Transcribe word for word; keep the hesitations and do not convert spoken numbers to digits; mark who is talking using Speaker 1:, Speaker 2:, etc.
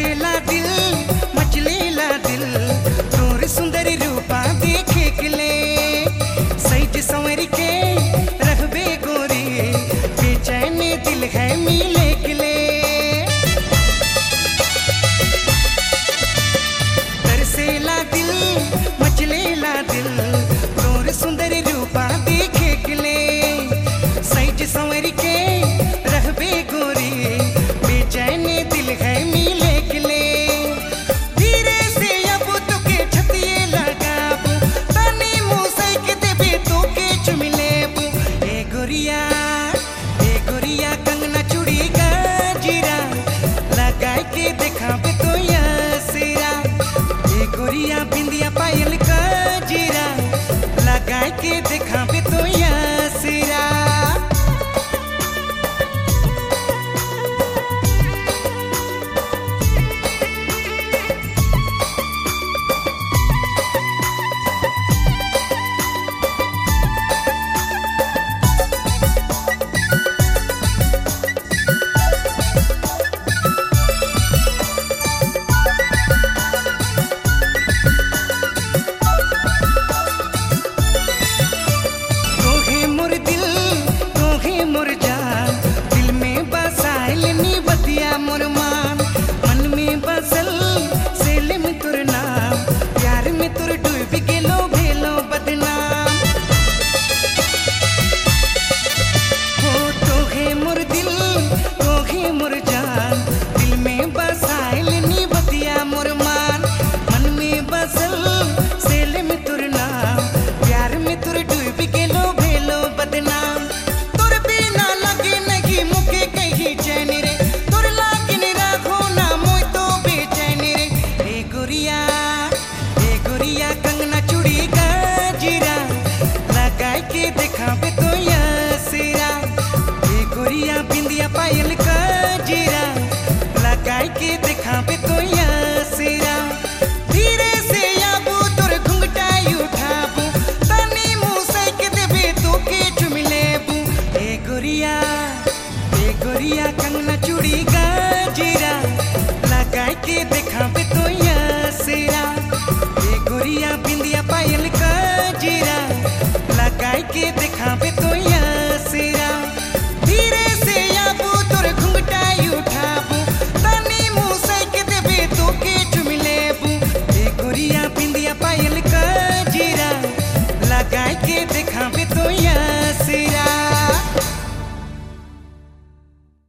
Speaker 1: तरसेला दिल मचलेला दिल तोर सुंदर रूपा देखे किले सैज संवर के रहबे गोरी बेचैन दिल है मिले किले तरसेला दिल मचलेला दिल तोर सुंदर रूपा देखे किले सैज संवर के रहबे गोरी बेचैन दिल है मिले किले धीरे से अब तुके छतिए लगाबू तनी मुसै के देबे तोके चुमिलेबू ए गोरिया ए गोरिया कंगना चूड़ी गजरा लगाए के देखाबे तो यासिरा ए गोरिया बिंदिया पायल गजरा लगाए के देखाबे तो यासिरा कंगना चूड़ी गजरा लगाए के देखाबे तो यासिरा ए गोरिया बिंदिया पायल गजरा लगाए के देखाबे तो यासिरा धीरे से आबू तोर घुंघटा उठाबू तनी मुसै के देबे तोके चुमिलेबू ए गोरिया ए गोरिया कंगना